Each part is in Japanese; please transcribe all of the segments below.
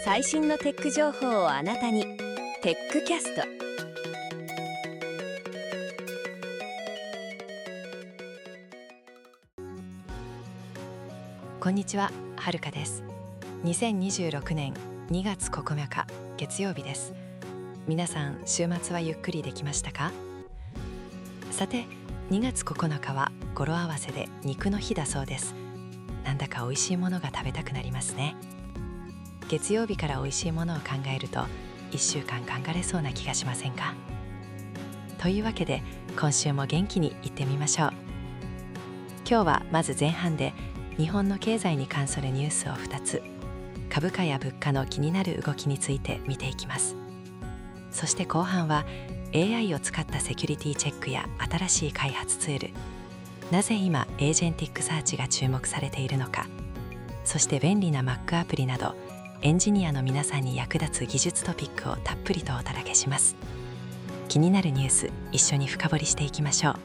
最新のテック情報をあなたに。テックキャスト。 こんにちは、はるかです。2026年2月9日月曜日です。皆さん、週末はゆっくりできましたか？さて、2月9日は語呂合わせで肉の日だそうです。なんだか美味しいものが食べたくなりますね。月曜日から美味しいものを考えると1週間頑張れそうな気がしませんか？というわけで今週も元気にいってみましょう。今日はまず前半で日本の経済に関するニュースを2つ、株価や物価の気になる動きについて見ていきます。そして後半は AI を使ったセキュリティチェックや新しい開発ツール、なぜ今エージェンティックサーチが注目されているのか、そして便利な Mac アプリなどエンジニアの皆さんに役立つ技術トピックをたっぷりとお届けします。気になるニュース、一緒に深掘りしていきましょう。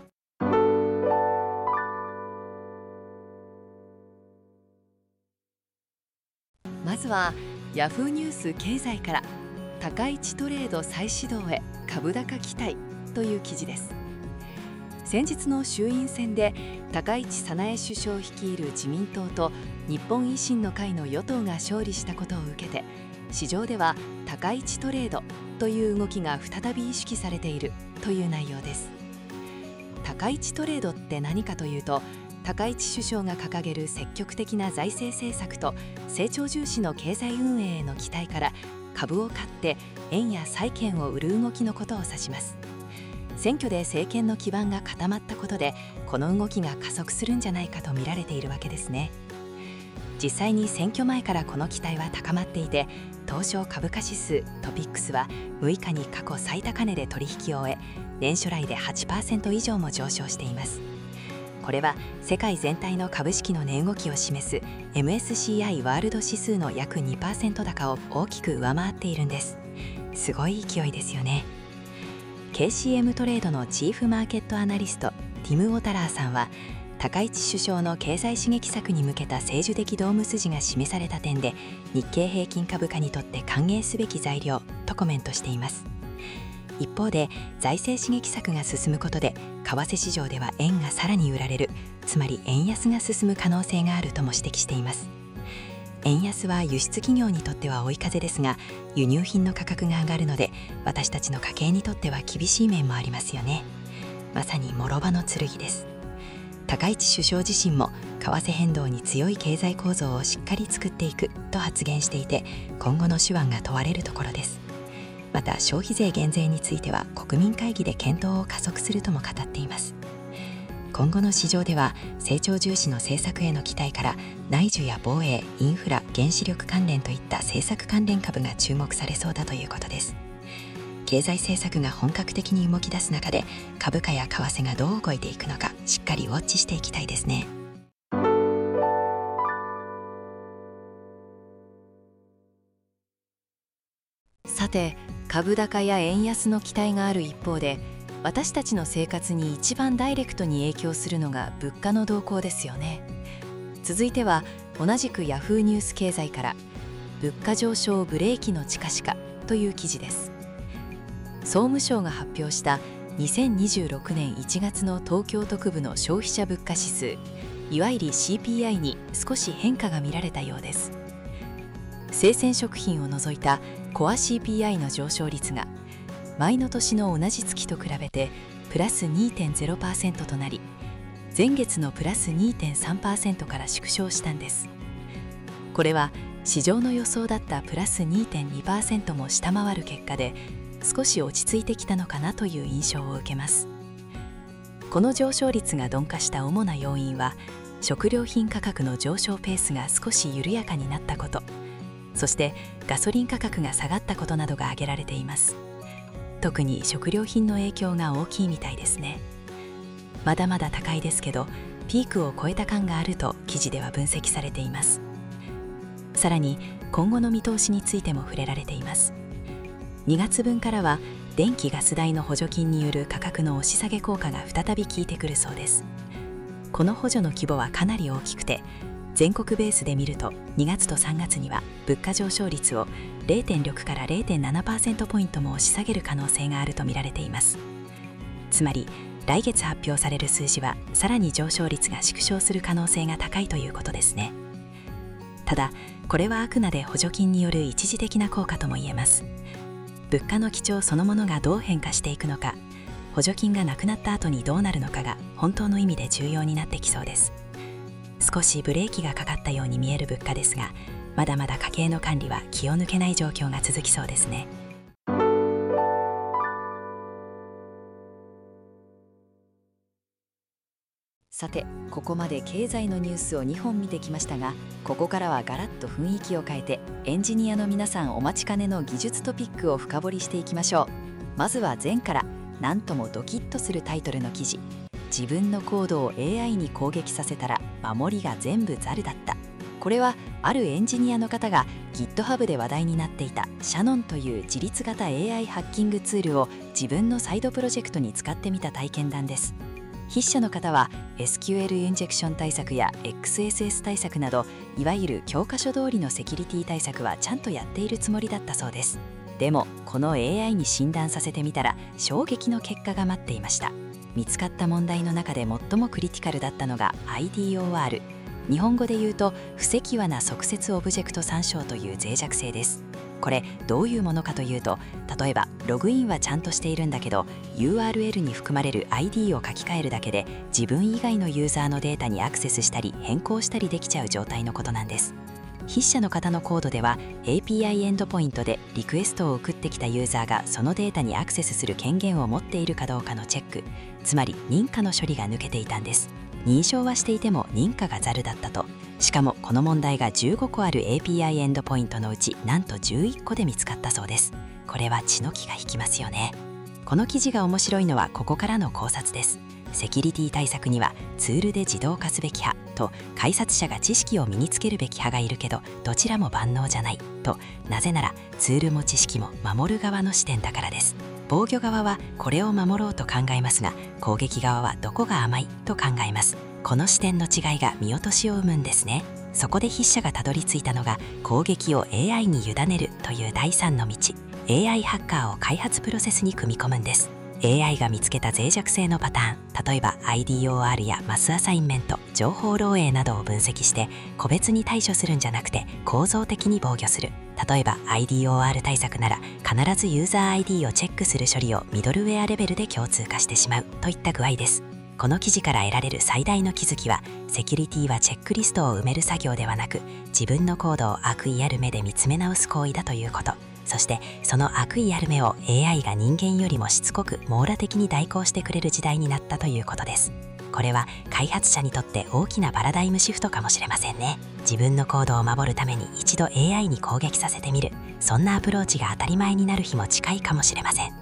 まずは Yahoo ニュース経済から、高市トレード再始動へ株高期待という記事です。先日の衆院選で高市早苗首相率いる自民党と日本維新の会の与党が勝利したことを受けて、市場では高市トレードという動きが再び意識されているという内容です。高市トレードって何かというと、高市首相が掲げる積極的な財政政策と成長重視の経済運営への期待から株を買って円や債券を売る動きのことを指します。選挙で政権の基盤が固まったことでこの動きが加速するんじゃないかと見られているわけですね。実際に選挙前からこの期待は高まっていて、東証株価指数トピックスは6日に過去最高値で取引を終え、年初来で 8% 以上も上昇しています。これは世界全体の株式の値動きを示す MSCI ワールド指数の約 2% 高を大きく上回っているんです。すごい勢いですよね。KCM トレードのチーフマーケットアナリストティム・ウォタラーさんは、高市首相の経済刺激策に向けた政治的ドーム筋が示された点で日経平均株価にとって歓迎すべき材料とコメントしています。一方で財政刺激策が進むことで為替市場では円がさらに売られる、つまり円安が進む可能性があるとも指摘しています。円安は輸出企業にとっては追い風ですが、輸入品の価格が上がるので私たちの家計にとっては厳しい面もありますよね。まさに諸刃の剣です。高市首相自身も為替変動に強い経済構造をしっかり作っていくと発言していて、今後の手腕が問われるところです。また消費税減税については国民会議で検討を加速するとも語っています。今後の市場では成長重視の政策への期待から内需や防衛、インフラ、原子力関連といった政策関連株が注目されそうだということです。経済政策が本格的に動き出す中で株価や為替がどう動いていくのか、しっかりウォッチしていきたいですね。さて、株高や円安の期待がある一方で、私たちの生活に一番ダイレクトに影響するのが物価の動向ですよね。続いては同じく Yahoo ニュース経済から、物価上昇ブレーキの近しという記事です。総務省が発表した2026年1月の東京都区部の消費者物価指数、いわゆる CPI に少し変化が見られたようです。生鮮食品を除いたコア CPI の上昇率が前の年の同じ月と比べてプラス 2.0% となり、前月のプラス 2.3% から縮小したんです。これは市場の予想だったプラス 2.2% も下回る結果で、少し落ち着いてきたのかなという印象を受けます。この上昇率が鈍化した主な要因は、食料品価格の上昇ペースが少し緩やかになったこと、そしてガソリン価格が下がったことなどが挙げられています。特に食料品の影響が大きいみたいですね。まだまだ高いですけど、ピークを超えた感があると記事では分析されています。さらに今後の見通しについても触れられています。2月分からは電気・ガス代の補助金による価格の押し下げ効果が再び効いてくるそうです。この補助の規模はかなり大きくて、 全国ベースで見ると2月と3月には物価上昇率を 0.6 から 0.7% ポイントも押し下げる可能性があると見られています。つまり来月発表される数字はさらに上昇率が縮小する可能性が高いということですね。ただこれはあくまで補助金による一時的な効果とも言えます。物価の基調そのものがどう変化していくのか、補助金がなくなった後にどうなるのかが本当の意味で重要になってきそうです。少しブレーキがかかったように見える物価ですが、まだまだ家計の管理は気を抜けない状況が続きそうですね。 さて、ここまで経済のニュースを2本見てきましたが、ここからはガラッと雰囲気を変えてエンジニアの皆さんお待ちかねの技術トピックを深掘りしていきましょう。まずは前からなんともドキッとするタイトルの記事、自分のコードを AI に攻撃させたら守りが全部ザルだった。これはあるエンジニアの方が GitHub で話題になっていたシャノンという自律型 AI ハッキングツールを自分のサイドプロジェクトに使ってみた体験談です。筆者の方は SQL インジェクション対策や XSS 対策など、いわゆる教科書通りのセキュリティ対策はちゃんとやっているつもりだったそうです。でもこの AI に診断させてみたら衝撃の結果が待っていました。見つかった問題の中で最もクリティカルだったのが IDOR、 日本語で言うと不適和な即接オブジェクト参照という脆弱性です。これどういうものかというと、例えばログインはちゃんとしているんだけど URL に含まれる ID を書き換えるだけで自分以外のユーザーのデータにアクセスしたり変更したりできちゃう状態のことなんです。筆者の方のコードでは API エンドポイントでリクエストを送ってきたユーザーがそのデータにアクセスする権限を持っているかどうかのチェック、つまり認可の処理が抜けていたんです。認証はしていても認可がザルだったと。しかもこの問題が15個ある API エンドポイントのうちなんと11個で見つかったそうです。これは血の気が引きますよね。この記事が面白いのはここからの考察です。セキュリティ対策にはツールで自動化すべき派と開発者が知識を身につけるべき派がいるけど、どちらも万能じゃないと。なぜならツールも知識も守る側の視点だからです。防御側はこれを守ろうと考えますが、攻撃側はどこが甘いと考えます。この視点の違いが見落としを生むんですね。そこで筆者がたどり着いたのが攻撃を AI に委ねるという第三の道、 AI ハッカーを開発プロセスに組み込むんです。 AI が見つけた脆弱性のパターン、例えば IDOR やマスアサインメント、情報漏洩などを分析して個別に対処するんじゃなくて構造的に防御する。例えば IDOR 対策なら必ずユーザー ID をチェックする処理をミドルウェアレベルで共通化してしまうといった具合です。この記事から得られる最大の気づきは、セキュリティはチェックリストを埋める作業ではなく、自分のコードを悪意ある目で見つめ直す行為だということ。そしてその悪意ある目を AI が人間よりもしつこく網羅的に代行してくれる時代になったということです。これは開発者にとって大きなパラダイムシフトかもしれませんね。自分のコードを守るために一度 AI に攻撃させてみる、そんなアプローチが当たり前になる日も近いかもしれません。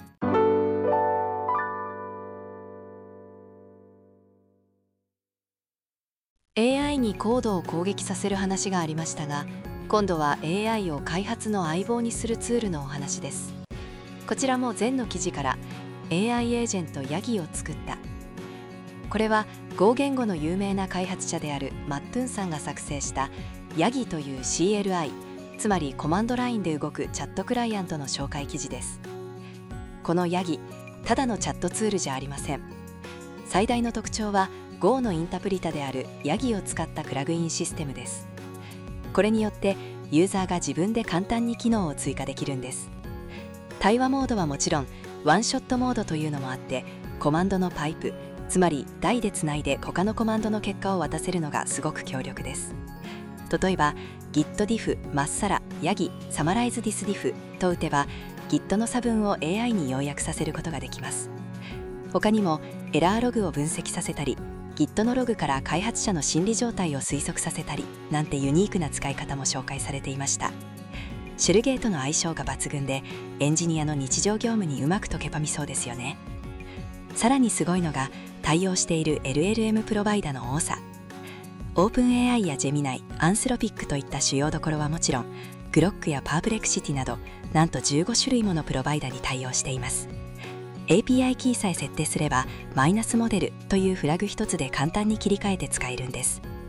AI にコードを攻撃させる話がありましたが、今度は AI を開発の相棒にするツールのお話です。こちらも前の記事から AI エージェントヤギを作った。これは Go 言語の有名な開発者であるマットゥンさんが作成したヤギという CLI、 つまりコマンドラインで動くチャットクライアントの紹介記事です。このヤギ、ただのチャットツールじゃありません。最大の特徴は Go のインタプリタであるヤギを使ったプラグインシステムです。これによってユーザーが自分で簡単に機能を追加できるんです。対話モードはもちろんワンショットモードというのもあって、コマンドのパイプ、つまり台でつないで他のコマンドの結果を渡せるのがすごく強力です。例えば gitdiff まっさらヤギサマライズ thisdiff と打てば Git の差分を AI に要約させることができます。他にもエラーログを分析させたり、Git のログから開発者の心理状態を推測させたりなんてユニークな使い方も紹介されていました。シュルゲーとの相性が抜群で、エンジニアの日常業務にうまく溶け込みそうですよね。さらにすごいのが対応している LLM プロバイダの多さ。OpenAI や Gemini、アンスロピックといった主要どころはもちろん、グロックやパープレクシティなどなんと15種類ものプロバイダに対応しています。API キーさえ設定すればマイナスモデルというフラグ一つで簡単に切り替えて使えるんです。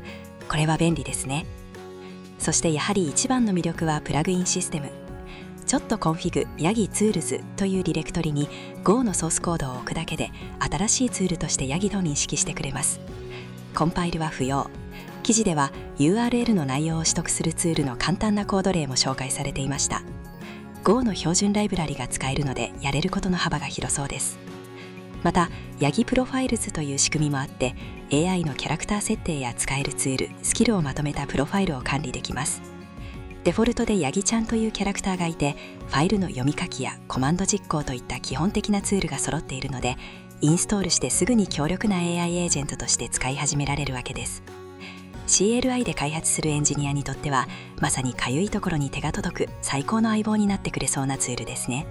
これは便利ですね。そしてやはり一番の魅力はプラグインシステム。ちょっとコンフィグヤギツールズというディレクトリに Go のソースコードを置くだけで新しいツールとしてヤギと認識してくれます。コンパイルは不要。記事では URL の内容を取得するツールの簡単なコード例も紹介されていました。Go の標準ライブラリが使えるのでやれることの幅が広そうです。またヤギプロファイルズという仕組みもあって AI のキャラクター設定や使えるツール、スキルをまとめたプロファイルを管理できます。デフォルトでヤギちゃんというキャラクターがいて、ファイルの読み書きやコマンド実行といった基本的なツールが揃っているので、インストールしてすぐに強力な AI エージェントとして使い始められるわけです。CLI で開発するエンジニアにとっては、まさにかゆいところに手が届く最高の相棒になってくれそうなツールですね。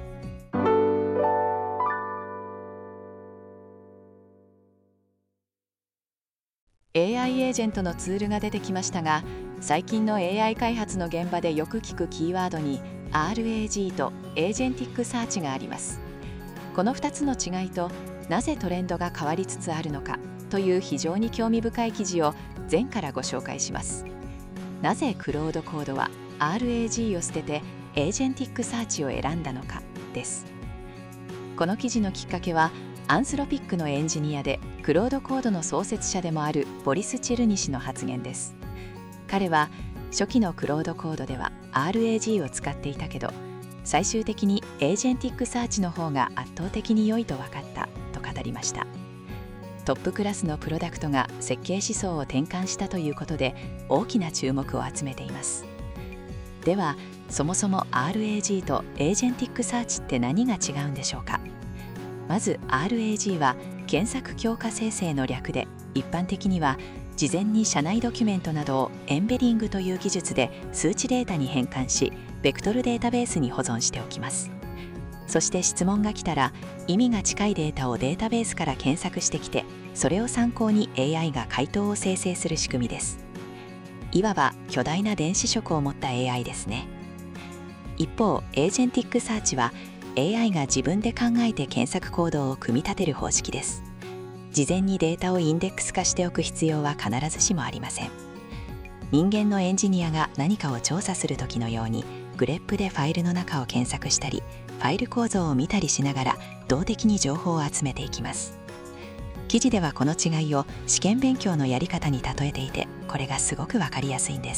AI エージェントのツールが出てきましたが、最近の AI 開発の現場でよく聞くキーワードに RAG とエージェンティックサーチがあります。この2つの違いとなぜトレンドが変わりつつあるのかという非常に興味深い記事を前からご紹介します。なぜクロードコードは RAG を捨ててエージェンティックサーチを選んだのかです。この記事のきっかけはアンスロピックのエンジニアでクロードコードの創設者でもあるボリス・チェルニ氏の発言です。彼は初期のクロードコードでは RAG を使っていたけど、最終的にエージェンティックサーチの方が圧倒的に良いと分かったと語りました。トップクラスのプロダクトが設計思想を転換したということで大きな注目を集めています。ではそもそも RAG とエージェンティックサーチって何が違うんでしょうか。まず RAG は検索強化生成の略で、一般的には事前に社内ドキュメントなどをエンベディングという技術で数値データに変換し、ベクトルデータベースに保存しておきます。そして質問が来たら、意味が近いデータをデータベースから検索してきて、それを参考に AI が回答を生成する仕組みです。いわば巨大な電子色を持った AI ですね。一方、エージェンティックサーチはAI が自分で考えて検索行動を組み立てる方式です。事前にデータをインデックス化しておく必要は必ずしもありません。人間のエンジニアが何かを調査するときのように、グレップでファイルの中を検索したり、ファイル構造を見たりしながら動的に情報を集めていきます。記事ではこの違いを試験勉強のやり方に例えていて、これがすごくわかりやすいんです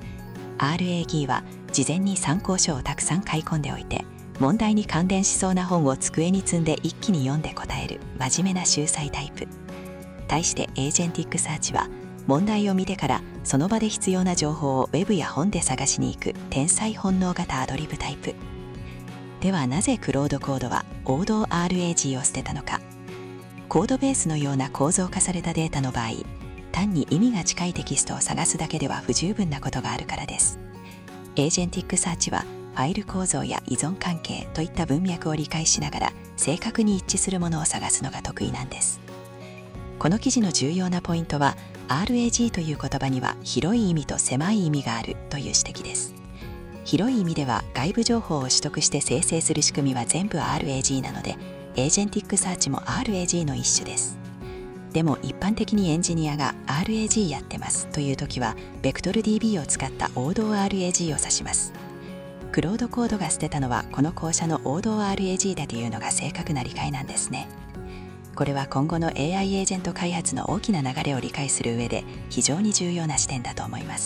。RAG は事前に参考書をたくさん買い込んでおいて、問題に関連しそうな本を机に積んで一気に読んで答える真面目な秀才タイプ。対してエージェンティックサーチは問題を見てからその場で必要な情報をウェブや本で探しに行く天才本能型アドリブタイプ。ではなぜクロードコードは王道 RAG を捨てたのか。コードベースのような構造化されたデータの場合、単に意味が近いテキストを探すだけでは不十分なことがあるからです。エージェンティックサーチはファイル構造や依存関係といった文脈を理解しながら正確に一致するものを探すのが得意なんです。この記事の重要なポイントは RAG という言葉には広い意味と狭い意味があるという指摘です。広い意味では外部情報を取得して生成する仕組みは全部 RAG なので、エージェンティックサーチも RAG の一種です。でも一般的にエンジニアが RAG やってますという時はベクトル DB を使った王道 RAG を指します。クロードコードが捨てたのはこの校舎の王道 RAG だというのが正確な理解なんですね。これは今後の AI エージェント開発の大きな流れを理解する上で非常に重要な視点だと思います。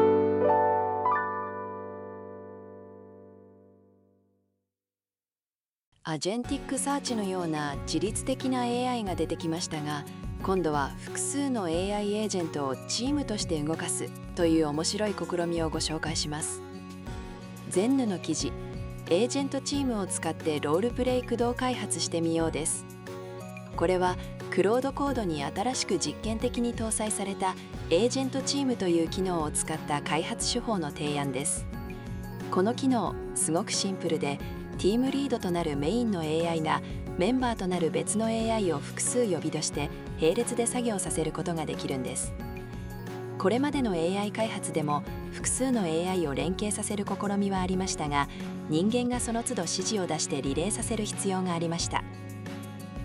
アジェンティックサーチのような自律的な AI が出てきましたが、今度は複数の AI エージェントをチームとして動かすという面白い試みをご紹介します。前ヌの記事、エージェントチームを使ってロールプレイ駆動開発してみようです。これはクロードコードに新しく実験的に搭載されたエージェントチームという機能を使った開発手法の提案です。この機能、すごくシンプルで、チームリードとなるメインの AI がメンバーとなる別の AI を複数呼び出して並列で作業させることができるんです。これまでの AI 開発でも複数の AI を連携させる試みはありましたが、人間がその都度指示を出してリレーさせる必要がありました。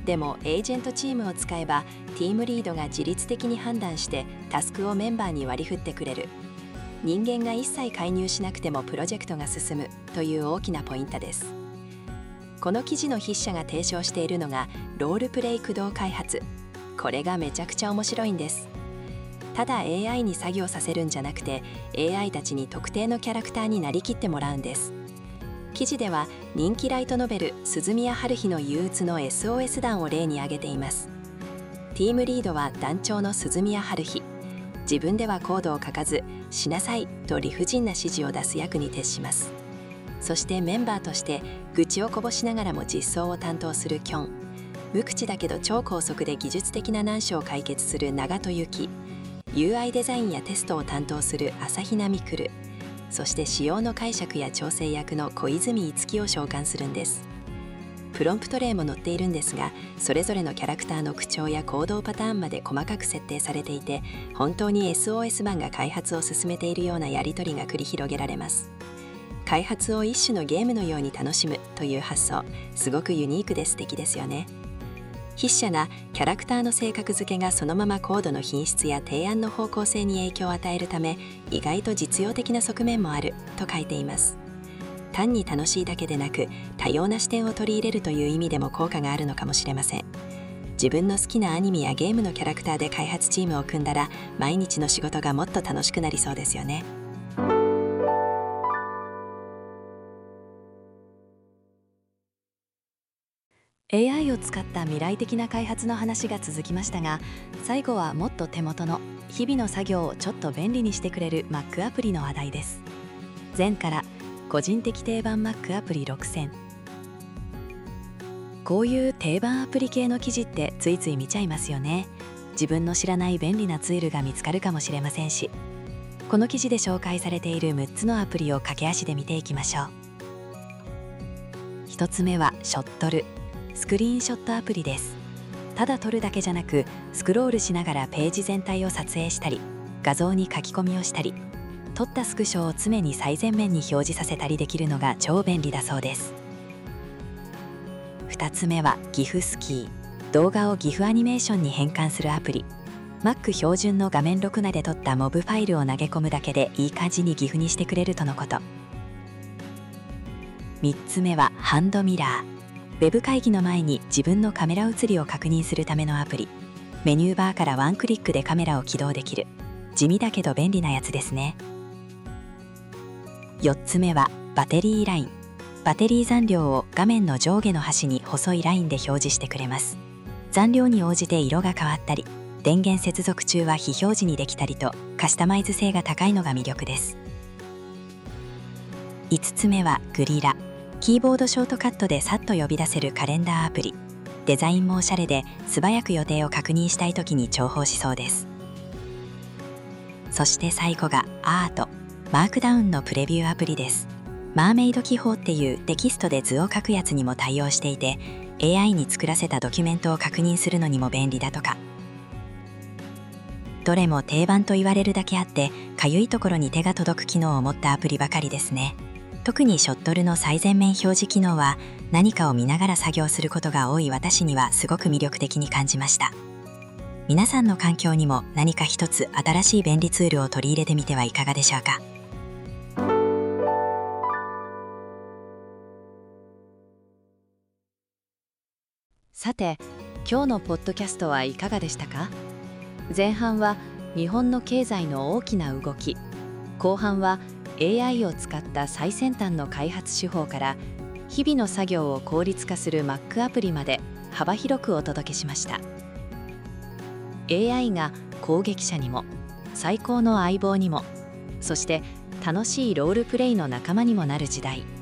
でもエージェントチームを使えばティームリードが自律的に判断してタスクをメンバーに割り振ってくれる。人間が一切介入しなくてもプロジェクトが進むという大きなポイントです。この記事の筆者が提唱しているのがロールプレイ駆動開発。これがめちゃくちゃ面白いんです。ただ AI に作業させるんじゃなくて AI たちに特定のキャラクターになりきってもらうんです。記事では人気ライトノベル鈴宮春日の憂鬱の SOS 団を例に挙げています。ティームリードは団長の鈴宮春日。自分ではコードを書かずしなさいと理不尽な指示を出す役に徹します。そしてメンバーとして愚痴をこぼしながらも実装を担当するキョン、無口だけど超高速で技術的な難所を解決する長戸由紀、UI デザインやテストを担当する朝比奈未来、そして仕様の解釈や調整役の小泉逸樹を召喚するんです。プロンプト例も載っているんですが、それぞれのキャラクターの口調や行動パターンまで細かく設定されていて、本当に SOS 版が開発を進めているようなやり取りが繰り広げられます。開発を一種のゲームのように楽しむという発想、すごくユニークで素敵ですよね。筆者がキャラクターの性格付けがそのままコードの品質や提案の方向性に影響を与えるため、意外と実用的な側面もあると書いています。単に楽しいだけでなく、多様な視点を取り入れるという意味でも効果があるのかもしれません。自分の好きなアニメやゲームのキャラクターで開発チームを組んだら、毎日の仕事がもっと楽しくなりそうですよね。 AI を使った未来的な開発の話が続きましたが、最後はもっと手元の日々の作業をちょっと便利にしてくれる Mac アプリの話題です。前から個人的定番 Mac アプリ6000。こういう定番アプリ系の記事ってついつい見ちゃいますよね。自分の知らない便利なツールが見つかるかもしれませんし。この記事で紹介されている6つのアプリを駆け足で見ていきましょう。1つ目はショットル、スクリーンショットアプリです。ただ撮るだけじゃなく、スクロールしながらページ全体を撮影したり、画像に書き込みをしたり、撮ったスクショを常に最前面に表示させたりできるのが超便利だそうです。2つ目は GIF スキー、動画を GIF アニメーションに変換するアプリ。Mac 標準の画面録画で撮ったモブファイルを投げ込むだけでいい感じに GIF にしてくれるとのこと。3つ目はハンドミラー、ウェブ会議の前に自分のカメラ映りを確認するためのアプリ。メニューバーからワンクリックでカメラを起動できる。地味だけど便利なやつですね。4つ目はバテリーライン、バテリー残量を画面の上下の端に細いラインで表示してくれます。残量に応じて色が変わったり、電源接続中は非表示にできたりとカスタマイズ性が高いのが魅力です。5つ目はグリラ、キーボードショートカットでさっと呼び出せるカレンダーアプリ。デザインもおしゃれで素早く予定を確認したいときに重宝しそうです。そして最後がアート、マークダウンのプレビューアプリです。マーメイド記法っていうテキストで図を書くやつにも対応していて、 AI に作らせたドキュメントを確認するのにも便利だとか。どれも定番と言われるだけあって、かゆいところに手が届く機能を持ったアプリばかりですね。特にショットルの最前面表示機能は、何かを見ながら作業することが多い私にはすごく魅力的に感じました。皆さんの環境にも何か一つ新しい便利ツールを取り入れてみてはいかがでしょうか。 さて、今日のポッドキャストはいかがでしたか。前半は日本の経済の大きな動き、後半は AI を使った最先端の開発手法から日々の作業を効率化する Mac アプリまで幅広くお届けしました。 AI が攻撃者にも最高の相棒にも、そして楽しいロールプレイの仲間にもなる時代。